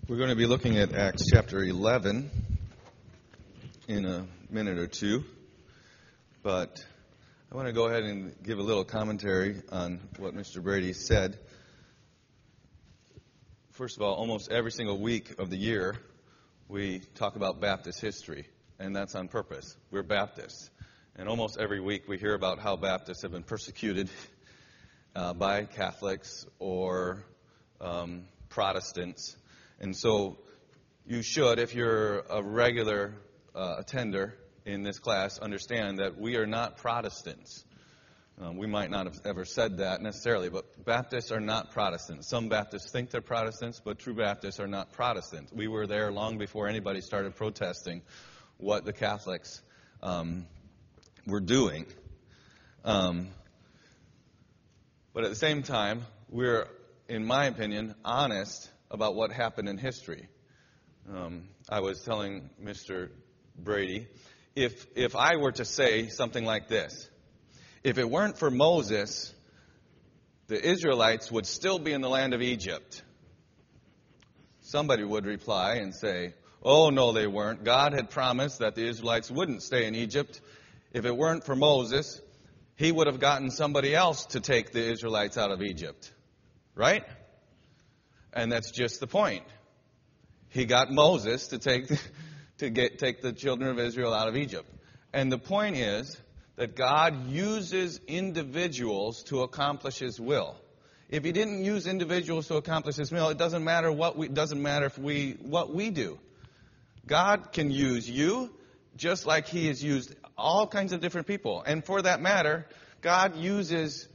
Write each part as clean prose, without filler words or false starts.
We're going to be looking at Acts chapter 11 in a minute or two, but I want to go ahead and give a little commentary on what Mr. Brady said. First of all, almost every single week of the year, we talk about Baptist history, and that's on purpose. We're Baptists, and almost every week we hear about how Baptists have been persecuted by Catholics or Protestants. And so you should, if you're a regular attender in this class, understand that we are not Protestants. We might not have ever said that necessarily, but Baptists are not Protestants. Some Baptists think they're Protestants, but true Baptists are not Protestants. We were there long before anybody started protesting what the Catholics were doing. But at the same time, we're, in my opinion, honest about what happened in history. I was telling Mr. Brady, if I were to say something like this, if it weren't for Moses, the Israelites would still be in the land of Egypt. Somebody would reply and say, oh, no, they weren't. God had promised that the Israelites wouldn't stay in Egypt. If it weren't for Moses, he would have gotten somebody else to take the Israelites out of Egypt. Right? And that's just the point. He got Moses to take the children of Israel out of Egypt. And the point is that God uses individuals to accomplish His will. If He didn't use individuals to accomplish His will, it doesn't matter what we do. God can use you just like He has used all kinds of different people. And for that matter, God uses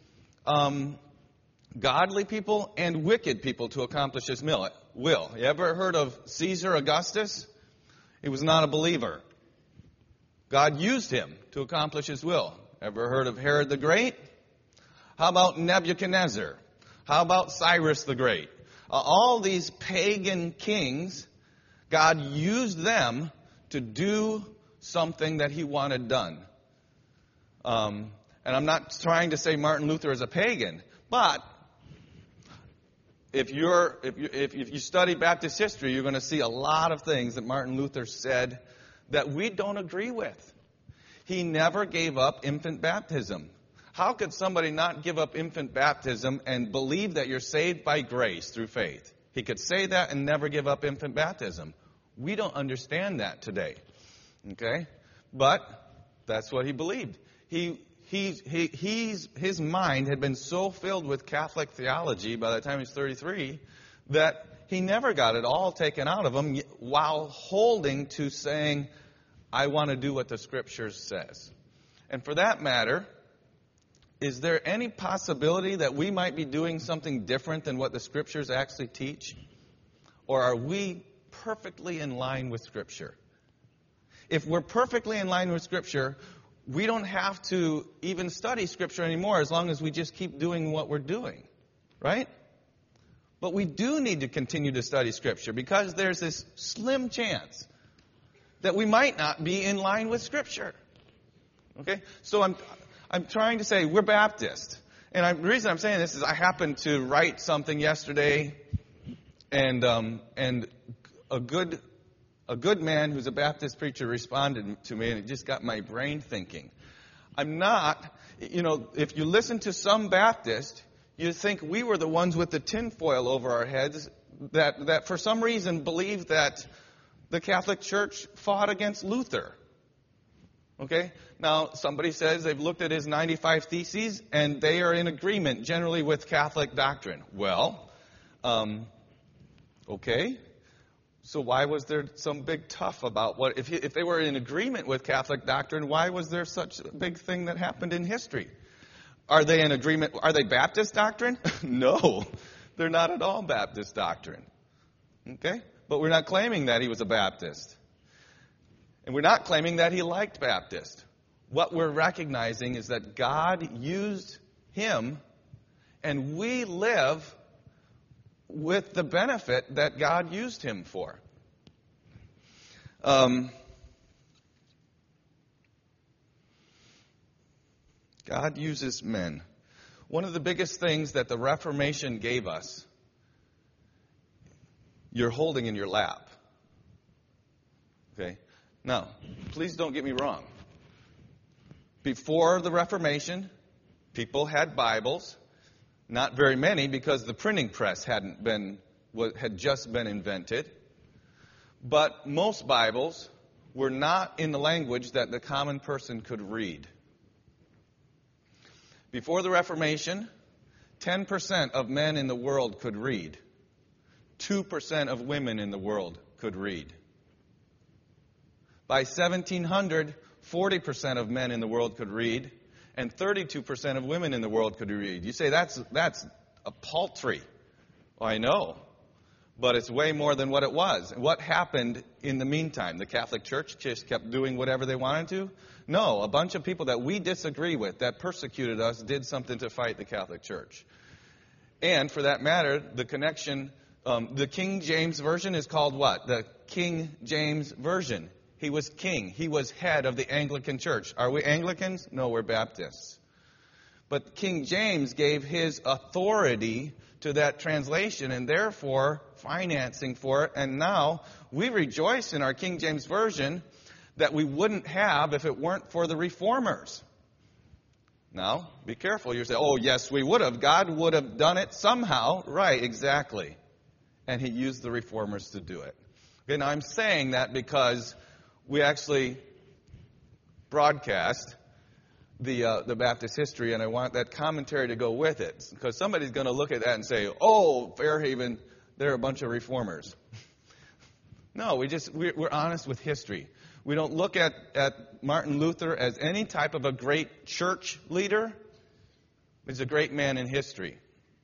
godly people and wicked people to accomplish His will. You ever heard of Caesar Augustus? He was not a believer. God used him to accomplish His will. Ever heard of Herod the Great? How about Nebuchadnezzar? How about Cyrus the Great? All these pagan kings, God used them to do something that He wanted done. And I'm not trying to say Martin Luther is a pagan, but if you study Baptist history, you're going to see a lot of things that Martin Luther said that we don't agree with. He never gave up infant baptism. How could somebody not give up infant baptism and believe that you're saved by grace through faith? He could say that and never give up infant baptism. We don't understand that today. Okay? But that's what he believed. His mind had been so filled with Catholic theology by the time he was 33 that he never got it all taken out of him while holding to saying, I want to do what the Scriptures says. And for that matter, is there any possibility that we might be doing something different than what the Scriptures actually teach? Or are we perfectly in line with Scripture? If we're perfectly in line with Scripture, we don't have to even study Scripture anymore as long as we just keep doing what we're doing, right? But we do need to continue to study Scripture because there's this slim chance that we might not be in line with Scripture. Okay? So I'm trying to say we're Baptist. And the reason I'm saying this is I happened to write something yesterday and a good man who's a Baptist preacher responded to me, and it just got my brain thinking. I'm not, if you listen to some Baptist, you think we were the ones with the tinfoil over our heads that for some reason believe that the Catholic Church fought against Luther. Okay? Now, somebody says they've looked at his 95 Theses, and they are in agreement generally with Catholic doctrine. Well, okay. So why was there some big tough about what, if they were in agreement with Catholic doctrine, why was there such a big thing that happened in history? Are they in agreement? Are they Baptist doctrine? No, they're not at all Baptist doctrine. Okay? But we're not claiming that he was a Baptist. And we're not claiming that he liked Baptist. What we're recognizing is that God used him, and we live with the benefit that God used him for. God uses men. One of the biggest things that the Reformation gave us you're holding in your lap. Okay? Now, please don't get me wrong. Before the Reformation, people had Bibles. Not very many, because the printing press had just been invented. But most Bibles were not in the language that the common person could read. Before the Reformation, 10% of men in the world could read. 2% of women in the world could read. By 1700, 40% of men in the world could read, and 32% of women in the world could read. You say, that's a paltry. Well, I know, but it's way more than what it was. What happened in the meantime? The Catholic Church just kept doing whatever they wanted to? No, a bunch of people that we disagree with, that persecuted us, did something to fight the Catholic Church. And for that matter, the connection, the King James Version is called what? The King James Version. He was king. He was head of the Anglican Church. Are we Anglicans? No, we're Baptists. But King James gave his authority to that translation and therefore financing for it. And now we rejoice in our King James Version that we wouldn't have if it weren't for the reformers. Now, be careful. You say, oh, yes, we would have. God would have done it somehow. Right, exactly. And he used the reformers to do it. Okay, now I'm saying that because we actually broadcast the Baptist history, and I want that commentary to go with it, because somebody's going to look at that and say, oh, Fairhaven, they're a bunch of reformers. No, we're honest with history. We don't look at Martin Luther as any type of a great church leader. He's a great man in history.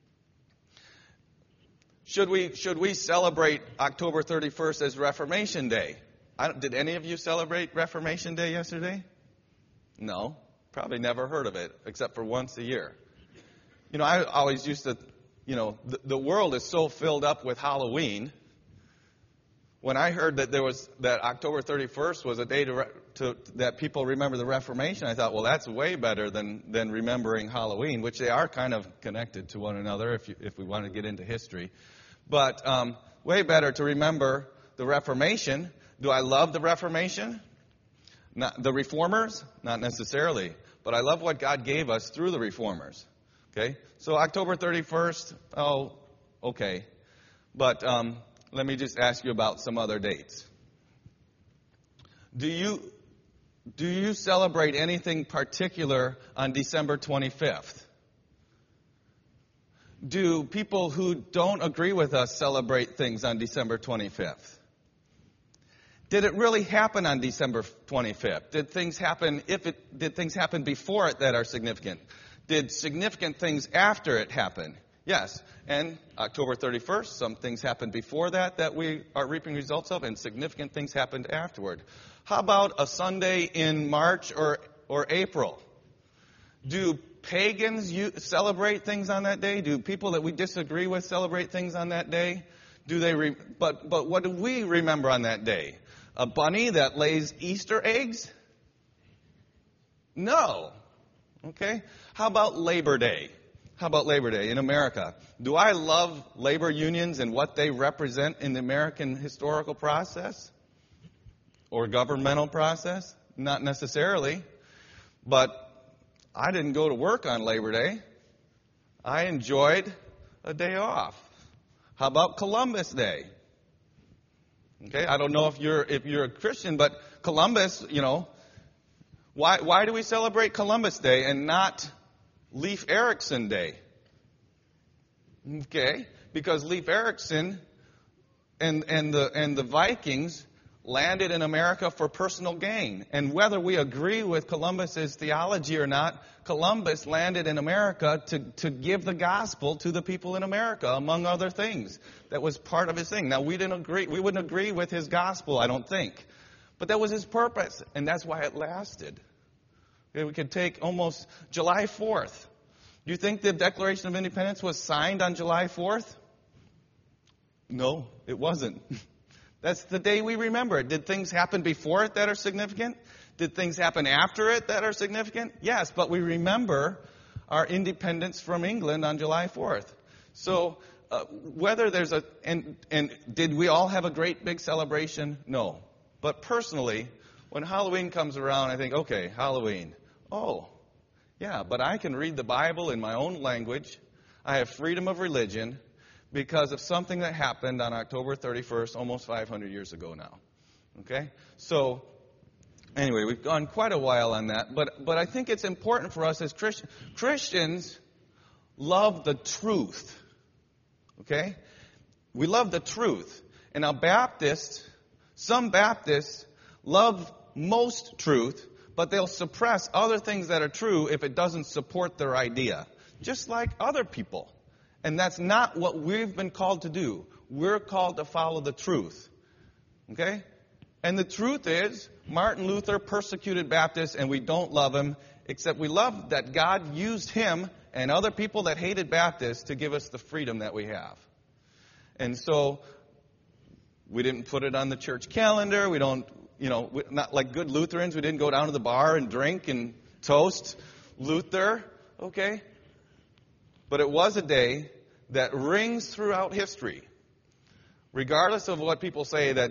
Should we celebrate October 31st as Reformation Day? Did any of you celebrate Reformation Day yesterday? No. Probably never heard of it, except for once a year. You know, I always used to, the world is so filled up with Halloween. When I heard that that October 31st was a day that people remember the Reformation, I thought, well, that's way better than remembering Halloween, which they are kind of connected to one another if we want to get into history. But way better to remember the Reformation. Do I love the Reformation? Not the reformers? Not necessarily. But I love what God gave us through the reformers. Okay? So October 31st, oh, okay. But let me just ask you about some other dates. Do you celebrate anything particular on December 25th? Do people who don't agree with us celebrate things on December 25th? Did it really happen on December 25th? Did things happen before it that are significant? Did significant things after it happen? Yes. And October 31st, some things happened before that we are reaping results of, and significant things happened afterward. How about a Sunday in March or April? Do pagans celebrate things on that day? Do people that we disagree with celebrate things on that day? But what do we remember on that day? A bunny that lays Easter eggs? No. Okay. How about Labor Day? How about Labor Day in America? Do I love labor unions and what they represent in the American historical process? Or governmental process? Not necessarily. But I didn't go to work on Labor Day. I enjoyed a day off. How about Columbus Day? Okay, I don't know if you're a Christian, but Columbus, why do we celebrate Columbus Day and not Leif Erikson Day? Okay, because Leif Erikson and the Vikings landed in America for personal gain. And whether we agree with Columbus's theology or not, Columbus landed in America to give the gospel to the people in America, among other things. That was part of his thing. Now, we wouldn't agree with his gospel, I don't think. But that was his purpose, and that's why it lasted. Okay, we could take almost July 4th. Do you think the Declaration of Independence was signed on July 4th? No, it wasn't. That's the day we remember it. Did things happen before it that are significant? Did things happen after it that are significant? Yes, but we remember our independence from England on July 4th. So whether there's and did we all have a great big celebration? No. But personally, when Halloween comes around, I think, okay, Halloween. Oh, yeah, but I can read the Bible in my own language. I have freedom of religion because of something that happened on October 31st, almost 500 years ago now. Okay? So, anyway, we've gone quite a while on that. But I think it's important for us as Christians love the truth. Okay? We love the truth. And now some Baptists love most truth, but they'll suppress other things that are true if it doesn't support their idea. Just like other people. And that's not what we've been called to do. We're called to follow the truth. Okay? And the truth is, Martin Luther persecuted Baptists, and we don't love him, except we love that God used him and other people that hated Baptists to give us the freedom that we have. And so, we didn't put it on the church calendar. We don't, not like good Lutherans. We didn't go down to the bar and drink and toast Luther. Okay? But it was a day that rings throughout history. Regardless of what people say, that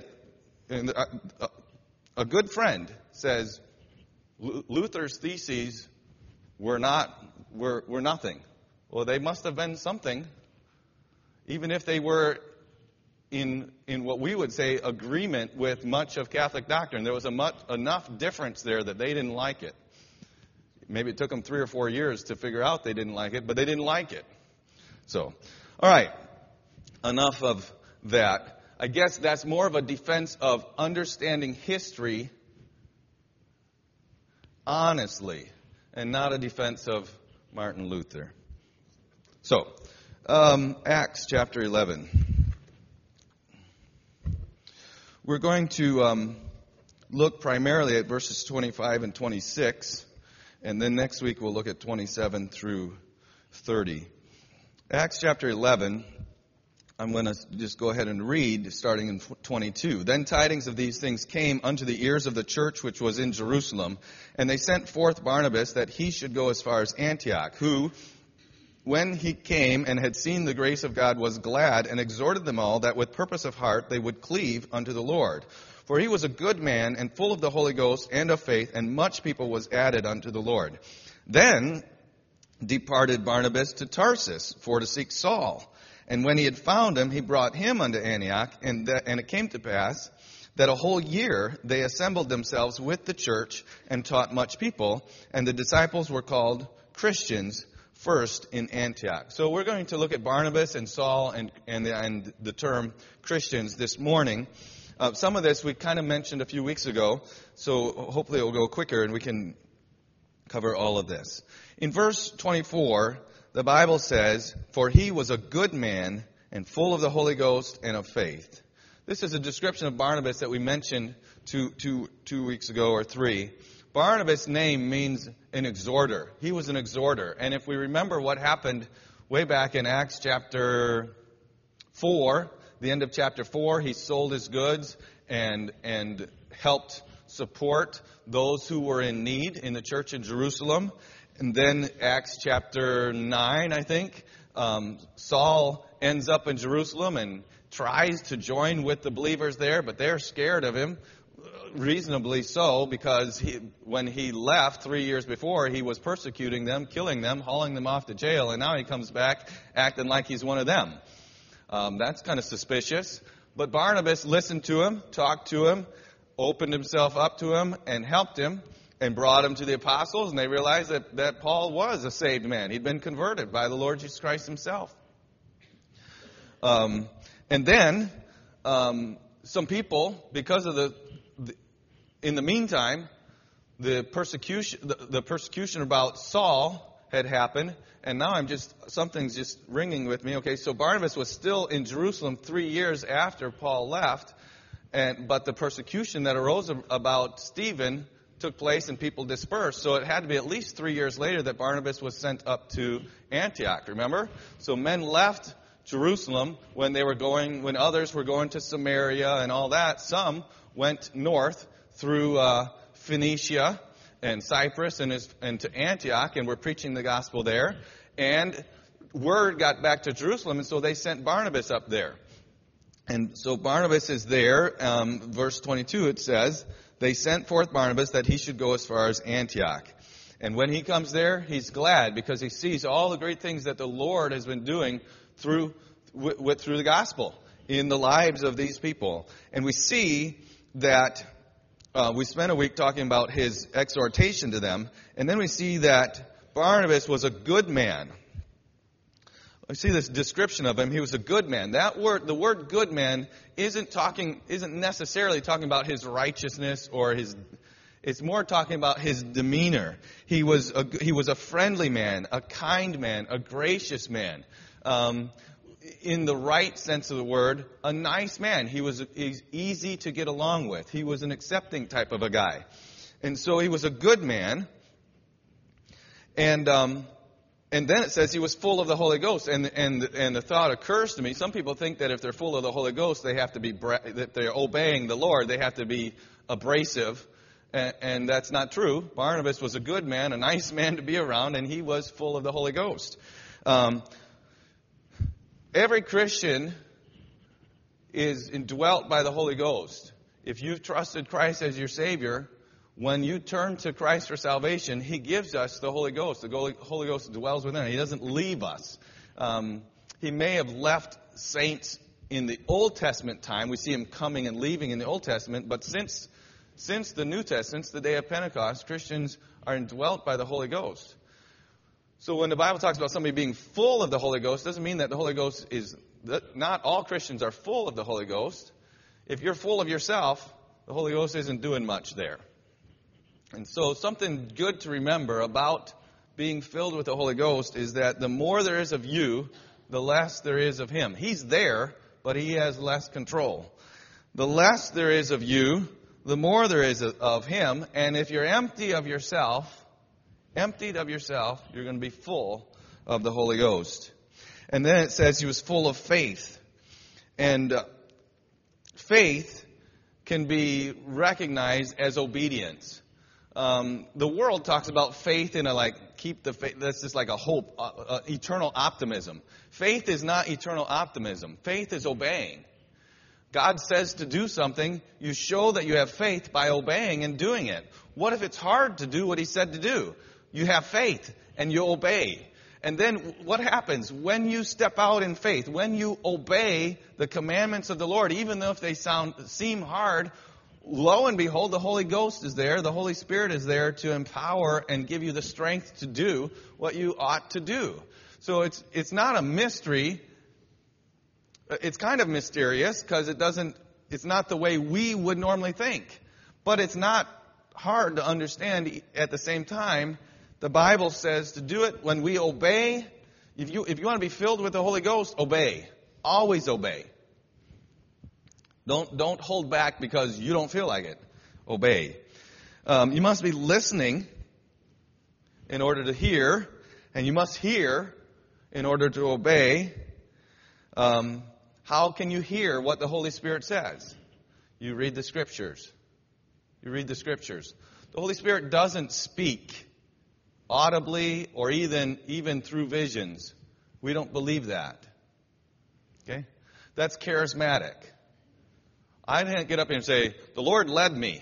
a good friend says Luther's theses were nothing. Well, they must have been something, even if they were in what we would say agreement with much of Catholic doctrine. There was enough difference there that they didn't like it. Maybe it took them 3 or 4 years to figure out they didn't like it, but they didn't like it. So, all right, enough of that. I guess that's more of a defense of understanding history honestly, and not a defense of Martin Luther. So, Acts chapter 11. We're going to look primarily at verses 25 and 26, and then next week we'll look at 27 through 30. Acts chapter 11, I'm going to just go ahead and read, starting in 22. Then tidings of these things came unto the ears of the church which was in Jerusalem, and they sent forth Barnabas that he should go as far as Antioch, who, when he came and had seen the grace of God, was glad, and exhorted them all that with purpose of heart they would cleave unto the Lord. For he was a good man, and full of the Holy Ghost and of faith, and much people was added unto the Lord. Then departed Barnabas to Tarsus for to seek Saul. And when he had found him, he brought him unto Antioch, and it came to pass that a whole year they assembled themselves with the church and taught much people, and the disciples were called Christians first in Antioch. So we're going to look at Barnabas and Saul and the term Christians this morning. Some of this we kind of mentioned a few weeks ago, so hopefully it will go quicker and we can cover all of this. In verse 24, the Bible says, "For he was a good man and full of the Holy Ghost and of faith." This is a description of Barnabas that we mentioned two weeks ago or 3. Barnabas' name means an exhorter. He was an exhorter. And if we remember what happened way back in Acts chapter 4, the end of chapter 4, he sold his goods and helped support those who were in need in the church in Jerusalem. And then Acts chapter 9, I think, Saul ends up in Jerusalem and tries to join with the believers there, but they're scared of him, reasonably so, because when he left 3 years before, he was persecuting them, killing them, hauling them off to jail, and now he comes back acting like he's one of them. That's kind of suspicious. But Barnabas listened to him, talked to him, opened himself up to him, and helped him, and brought him to the apostles, and they realized that Paul was a saved man. He'd been converted by the Lord Jesus Christ himself. And then some people, because of in the meantime, the persecution about Saul had happened, and now something's just ringing with me. Okay, so Barnabas was still in Jerusalem 3 years after Paul left, but the persecution that arose about Stephen took place and people dispersed. So it had to be at least 3 years later that Barnabas was sent up to Antioch, remember? So men left Jerusalem when others were going to Samaria and all that. Some went north through Phoenicia and Cyprus and to Antioch and were preaching the gospel there. And word got back to Jerusalem, and so they sent Barnabas up there. And so Barnabas is there. Verse 22, it says, they sent forth Barnabas that he should go as far as Antioch. And when he comes there, he's glad because he sees all the great things that the Lord has been doing through the gospel in the lives of these people. And we see that we spent a week talking about his exhortation to them. And then we see that Barnabas was a good man. We see this description of him. He was a good man. That word, the word good man, isn't necessarily talking about his righteousness or his. It's more talking about his demeanor. He was a friendly man, a kind man, a gracious man. In the right sense of the word, a nice man. He's easy to get along with. He was an accepting type of a guy. And so he was a good man. And then it says he was full of the Holy Ghost. And the thought occurs to me, some people think that if they're full of the Holy Ghost, they have to be, that they're obeying the Lord, they have to be abrasive. And that's not true. Barnabas was a good man, a nice man to be around, and he was full of the Holy Ghost. Every Christian is indwelt by the Holy Ghost. If you've trusted Christ as your Savior, when you turn to Christ for salvation, He gives us the Holy Ghost. The Holy Ghost dwells within us. He doesn't leave us. He may have left saints in the Old Testament time. We see Him coming and leaving in the Old Testament. But since the New Testament, since the day of Pentecost, Christians are indwelt by the Holy Ghost. So when the Bible talks about somebody being full of the Holy Ghost, it doesn't mean that the Holy Ghost is... Not all Christians are full of the Holy Ghost. If you're full of yourself, the Holy Ghost isn't doing much there. And so something good to remember about being filled with the Holy Ghost is that the more there is of you, the less there is of Him. He's there, but He has less control. The less there is of you, the more there is of Him. And if you're emptied of yourself, you're going to be full of the Holy Ghost. And then it says he was full of faith. And faith can be recognized as obedience. The world talks about faith in keep the faith. That's just like a hope, eternal optimism. Faith is not eternal optimism. Faith is obeying. God says to do something, you show that you have faith by obeying and doing it. What if it's hard to do what He said to do? You have faith and you obey. And then what happens when you step out in faith? When you obey the commandments of the Lord, even though if they seem hard, lo and behold, the Holy Ghost is there. The Holy Spirit is there to empower and give you the strength to do what you ought to do. So it's not a mystery. It's kind of mysterious because it's not the way we would normally think. But it's not hard to understand at the same time. The Bible says to do it when we obey. If you want to be filled with the Holy Ghost, obey. Always obey. Don't hold back because you don't feel like it. Obey. You must be listening in order to hear, and you must hear in order to obey. How can you hear what the Holy Spirit says? You read the Scriptures. The Holy Spirit doesn't speak audibly or even through visions. We don't believe that. Okay? That's charismatic. I didn't get up here and say, the Lord led me.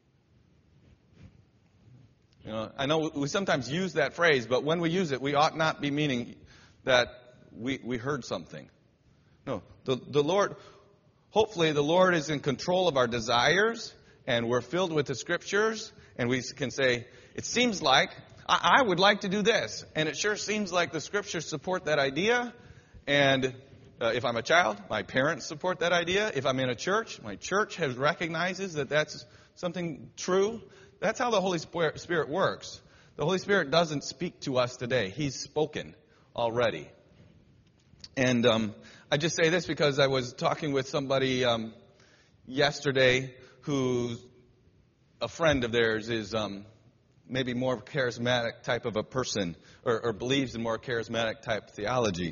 I know we sometimes use that phrase, but when we use it, we ought not be meaning that we heard something. No, the Lord, hopefully the Lord is in control of our desires, and we're filled with the Scriptures, and we can say, it seems like, I would like to do this, and it sure seems like the Scriptures support that idea, and if I'm a child, my parents support that idea. If I'm in a church, my church recognizes that that's something true. That's how the Holy Spirit works. The Holy Spirit doesn't speak to us today. He's spoken already. And I just say this because I was talking with somebody yesterday who's a friend of theirs is maybe more charismatic type of a person or believes in more charismatic type theology.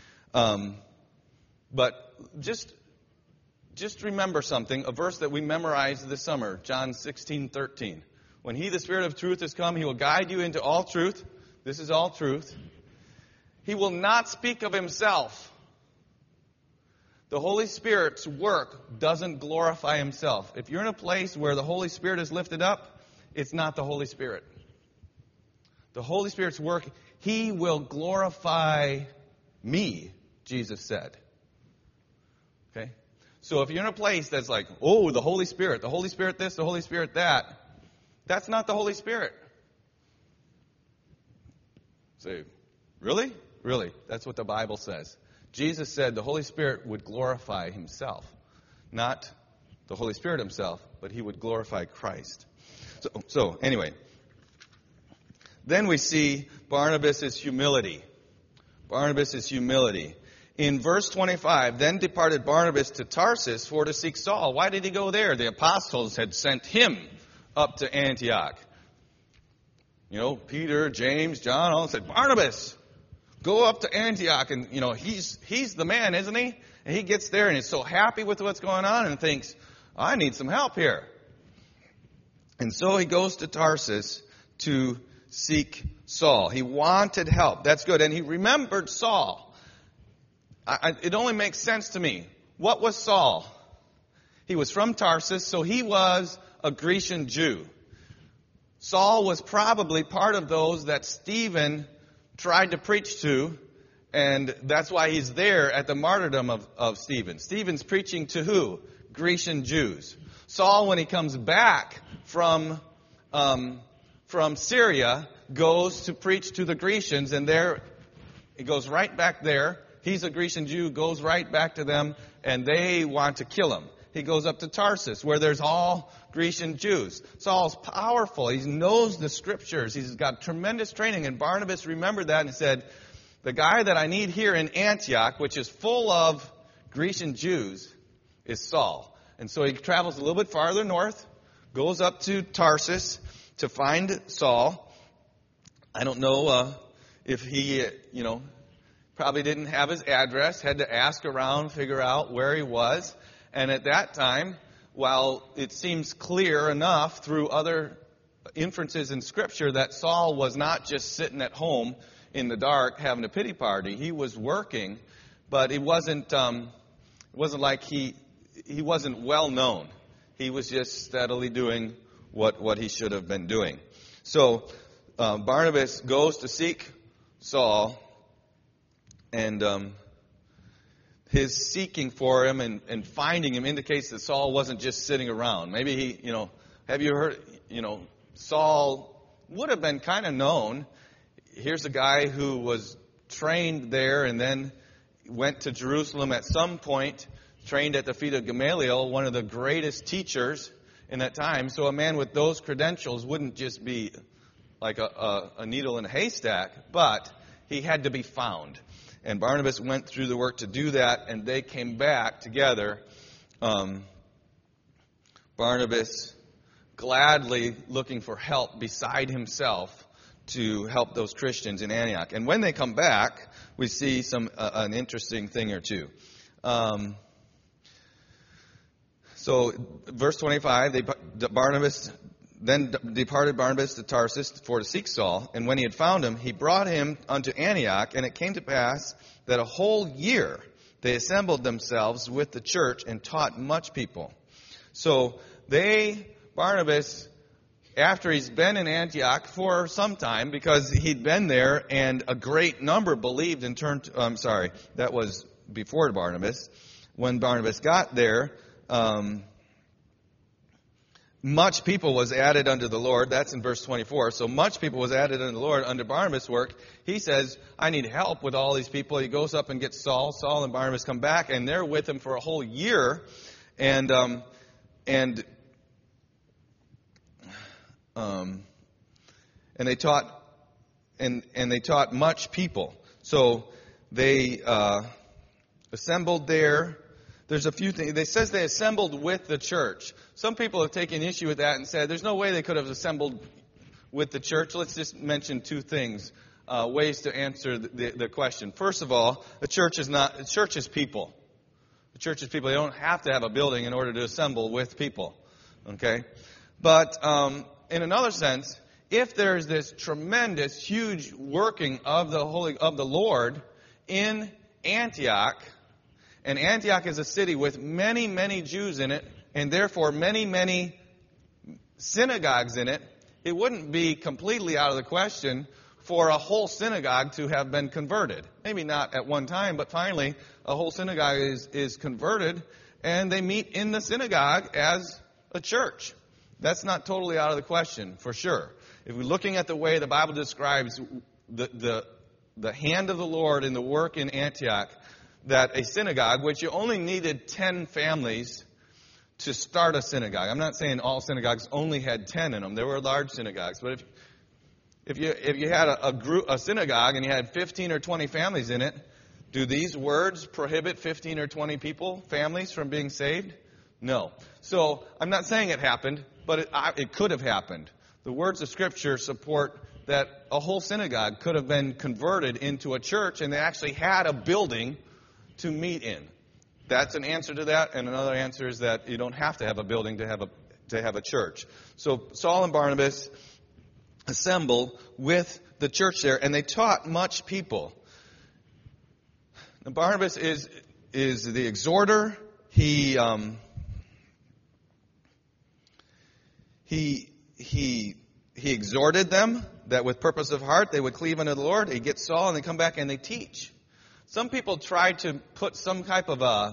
But just remember something, a verse that we memorized this summer, John 16:13. When He, the Spirit of truth, has come, He will guide you into all truth. This is all truth. He will not speak of himself. The Holy Spirit's work doesn't glorify himself. If you're in a place where the Holy Spirit is lifted up, it's not the Holy Spirit. The Holy Spirit's work, he will glorify me, Jesus said. Okay? So if you're in a place that's like, oh, the Holy Spirit this, the Holy Spirit that, that's not the Holy Spirit. Say, really? Really? That's what the Bible says. Jesus said the Holy Spirit would glorify himself. Not the Holy Spirit himself, but he would glorify Christ. So anyway, then we see Barnabas' humility. Barnabas' humility. In verse 25, then departed Barnabas to Tarsus for to seek Saul. Why did he go there? The apostles had sent him up to Antioch. You know, Peter, James, John, all said, Barnabas, go up to Antioch. And, you know, he's the man, isn't he? And he gets there and he's so happy with what's going on and thinks, I need some help here. And so he goes to Tarsus to seek Saul. He wanted help. That's good. And he remembered Saul. It only makes sense to me. What was Saul? He was from Tarsus, so he was a Grecian Jew. Saul was probably part of those that Stephen tried to preach to, and that's why he's there at the martyrdom of Stephen. Stephen's preaching to who? Grecian Jews. Saul, when he comes back from Syria, goes to preach to the Grecians, and there he goes right back there. He's a Grecian Jew, goes right back to them, and they want to kill him. He goes up to Tarsus, where there's all Grecian Jews. Saul's powerful. He knows the Scriptures. He's got tremendous training. And Barnabas remembered that and said, the guy that I need here in Antioch, which is full of Grecian Jews, is Saul. And so he travels a little bit farther north, goes up to Tarsus to find Saul. I don't know if he, probably didn't have his address, had to ask around, figure out where he was. And at that time, while it seems clear enough through other inferences in Scripture that Saul was not just sitting at home in the dark having a pity party, he was working, but it wasn't like he wasn't well known. He was just steadily doing what he should have been doing. So Barnabas goes to seek Saul. And his seeking for him and finding him indicates that Saul wasn't just sitting around. Maybe he, have you heard, Saul would have been kind of known. Here's a guy who was trained there and then went to Jerusalem at some point, trained at the feet of Gamaliel, one of the greatest teachers in that time. So a man with those credentials wouldn't just be like a needle in a haystack, but he had to be found. And Barnabas went through the work to do that, and they came back together. Barnabas gladly looking for help beside himself to help those Christians in Antioch. And when they come back, we see an interesting thing or two. So, verse 25, Then departed Barnabas to Tarsus for to seek Saul, and when he had found him, he brought him unto Antioch, and it came to pass that a whole year they assembled themselves with the church and taught much people. So Barnabas, after he's been in Antioch for some time, because he'd been there and a great number believed and turned, that was before Barnabas. When Barnabas got there, much people was added unto the Lord. That's in verse 24. So much people was added unto the Lord under Barnabas' work. He says, I need help with all these people. He goes up and gets Saul. Saul and Barnabas come back, and they're with him for a whole year. And they taught much people. So they assembled there. There's a few things. It says they assembled with the church. Some people have taken issue with that and said there's no way they could have assembled with the church. Let's just mention two things, ways to answer the question. First of all, the church is people. The church is people. They don't have to have a building in order to assemble with people. Okay? But in another sense, if there's this tremendous, huge working of the Lord in Antioch, and Antioch is a city with many, many Jews in it, and therefore many, many synagogues in it, it wouldn't be completely out of the question for a whole synagogue to have been converted. Maybe not at one time, but finally a whole synagogue is converted, and they meet in the synagogue as a church. That's not totally out of the question, for sure. If we're looking at the way the Bible describes the hand of the Lord in the work in Antioch, that a synagogue, which you only needed 10 families to start a synagogue. I'm not saying all synagogues only had 10 in them. There were large synagogues. But if you had a synagogue and you had 15 or 20 families in it, do these words prohibit 15 or 20 families from being saved? No. So I'm not saying it happened, but it could have happened. The words of Scripture support that a whole synagogue could have been converted into a church, and they actually had a building to meet in. That's an answer to that, and another answer is that you don't have to have a building to have a church. So Saul and Barnabas assemble with the church there, and they taught much people. Now, Barnabas is the exhorter. He exhorted them that with purpose of heart they would cleave unto the Lord. He gets Saul, and they come back and they teach. Some people try to put some type of a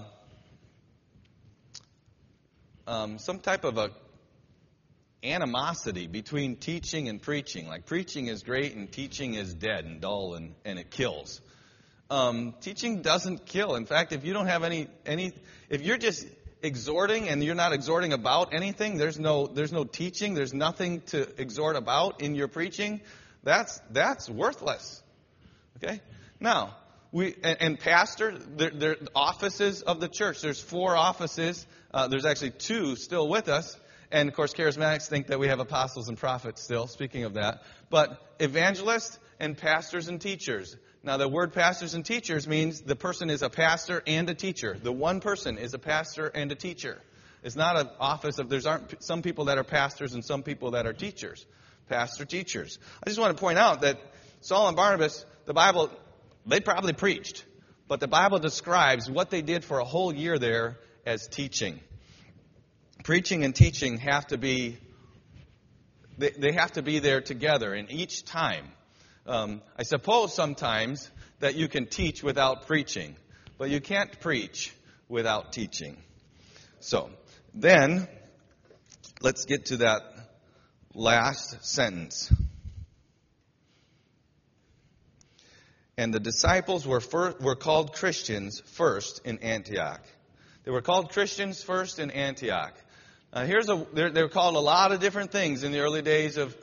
animosity between teaching and preaching. Like preaching is great and teaching is dead and dull and it kills. Teaching doesn't kill. In fact, if you don't have any, if you're just exhorting and you're not exhorting about anything, there's no teaching, there's nothing to exhort about in your preaching, that's worthless. Okay? Now, pastor, they're offices of the church. There's 4 offices. There's actually 2 still with us. And, of course, charismatics think that we have apostles and prophets still, speaking of that. But evangelists and pastors and teachers. Now, the word pastors and teachers means the person is a pastor and a teacher. The one person is a pastor and a teacher. It's not an office of, aren't some people that are pastors and some people that are teachers. Pastor, teachers. I just want to point out that Saul and Barnabas, the Bible, they probably preached. But the Bible describes what they did for a whole year there as teaching. Preaching and teaching have to be, they have to be there together in each time. I suppose sometimes that you can teach without preaching, but you can't preach without teaching. So, then, let's get to that last sentence. And the disciples were called Christians first in Antioch. They were called Christians first in Antioch. They're called a lot of different things in the early days of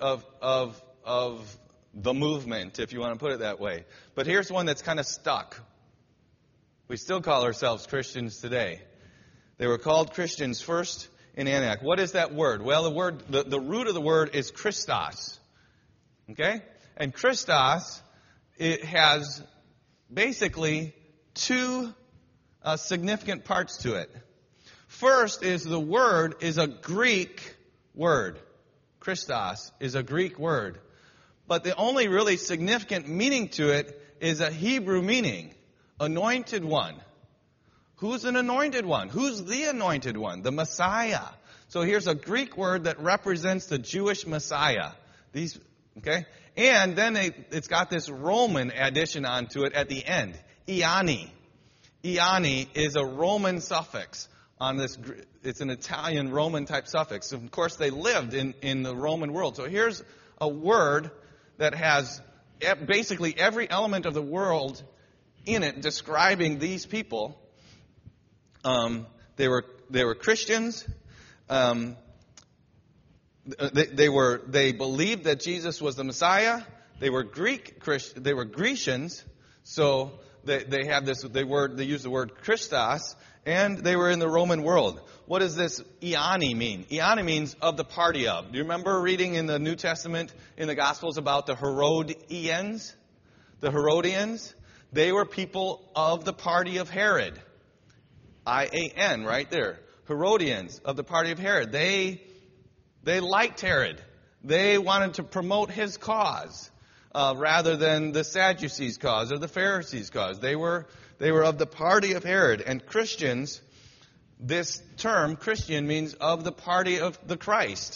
the movement, if you want to put it that way. But here's one that's kind of stuck. We still call ourselves Christians today. They were called Christians first in Antioch. What is that word? Well, the root of the word is Christos. Okay? And Christos, it has basically 2 significant parts to it. First is the word is a Greek word. Christos is a Greek word. But the only really significant meaning to it is a Hebrew meaning. Anointed one. Who's an anointed one? Who's the anointed one? The Messiah. So here's a Greek word that represents the Jewish Messiah. Okay? And then it's got this Roman addition onto it at the end. Iani. Iani is a Roman suffix. It's an Italian Roman type suffix. Of course, they lived in the Roman world. So here's a word that has basically every element of the world in it describing these people. They were Christians. They believed that Jesus was the Messiah. They were Grecians. So they have this. They use the word Christos. And they were in the Roman world. What does this Iani mean? Iani means of the party of. Do you remember reading in the New Testament, in the Gospels, about the Herodians? The Herodians? They were people of the party of Herod. I-A-N, right there. Herodians, of the party of Herod. They liked Herod. They wanted to promote his cause rather than the Sadducees' cause or the Pharisees' cause. They were of the party of Herod. And Christians, this term, Christian, means of the party of the Christ.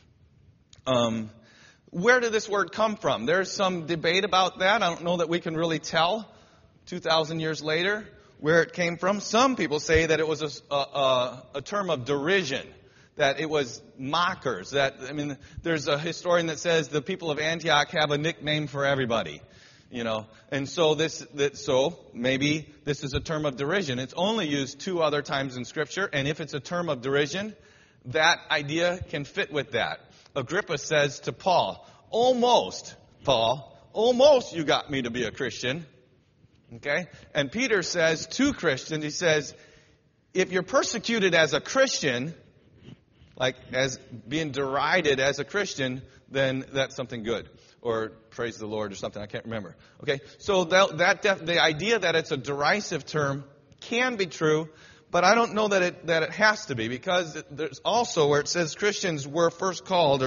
Where did this word come from? There's some debate about that. I don't know that we can really tell 2,000 years later where it came from. Some people say that it was a term of derision, that it was mockers. There's a historian that says the people of Antioch have a nickname for everybody, and so maybe this is a term of derision. It's only used 2 other times in Scripture, and if it's a term of derision, that idea can fit with that. Agrippa says to Paul, almost you got me to be a Christian. Okay? And Peter says to Christians, he says, if you're persecuted as a Christian, like as being derided as a Christian, then that's something good. Or praise the Lord or something, I can't remember. Okay? So the idea that it's a derisive term can be true, but I don't know that it has to be, because there's also where it says Christians were first called,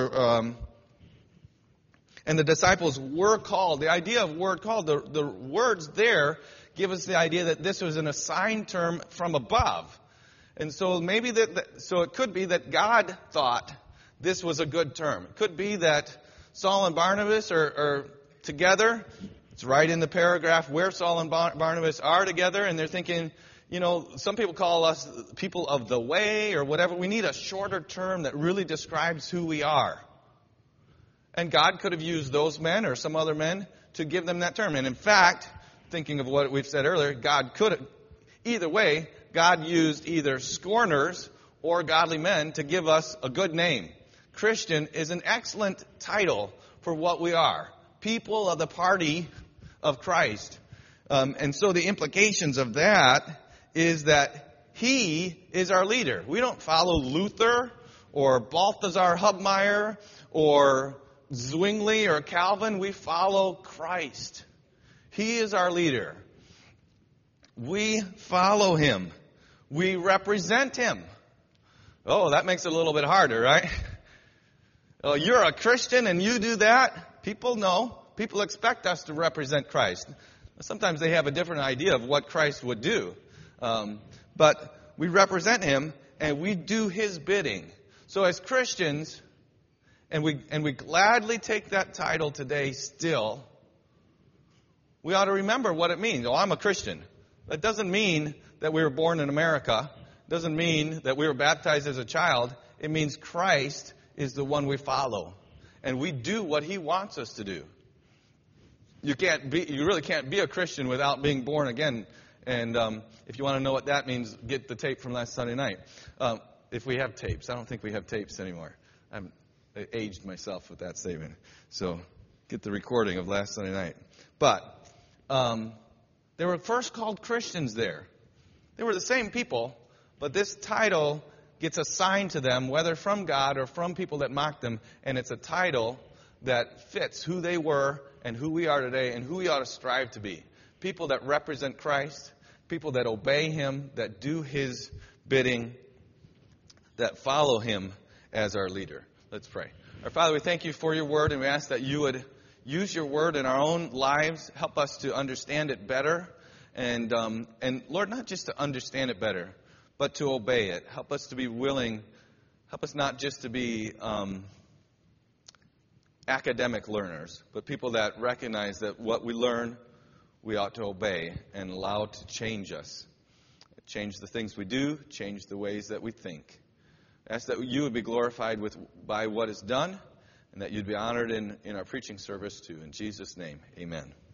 and the disciples were called. The idea of word called, the words there give us the idea that this was an assigned term from above. And so maybe so it could be that God thought this was a good term. It could be that Saul and Barnabas are together. It's right in the paragraph where Saul and Barnabas are together, and they're thinking, some people call us people of the way or whatever. We need a shorter term that really describes who we are. And God could have used those men or some other men to give them that term. And in fact, thinking of what we've said earlier, God could have, either way, God used either scorners or godly men to give us a good name. Christian is an excellent title for what we are. People of the party of Christ. And so the implications of that is that he is our leader. We don't follow Luther or Balthasar Hubmaier or Zwingli or Calvin. We follow Christ. He is our leader. We follow him. We represent him. Oh, that makes it a little bit harder, right? Oh, you're a Christian and you do that? People know. People expect us to represent Christ. Sometimes they have a different idea of what Christ would do. But we represent him and we do his bidding. So as Christians, and we gladly take that title today still, we ought to remember what it means. Oh, I'm a Christian. That doesn't mean that we were born in America. It doesn't mean that we were baptized as a child. It means Christ is the one we follow. And we do what he wants us to do. You really can't be a Christian without being born again. And if you want to know what that means, get the tape from last Sunday night. If we have tapes. I don't think we have tapes anymore. I aged myself with that statement. So get the recording of last Sunday night. But they were first called Christians there. They were the same people, but this title gets assigned to them, whether from God or from people that mocked them, and it's a title that fits who they were and who we are today and who we ought to strive to be. People that represent Christ, people that obey him, that do his bidding, that follow him as our leader. Let's pray. Our Father, we thank you for your word, and we ask that you would use your word in our own lives, help us to understand it better, and Lord, not just to understand it better, but to obey it. Help us to be willing, help us not just to be academic learners, but people that recognize that what we learn, we ought to obey and allow it to change us. Change the things we do, change the ways that we think. I ask that you would be glorified by what is done, and that you'd be honored in our preaching service too. In Jesus' name, amen.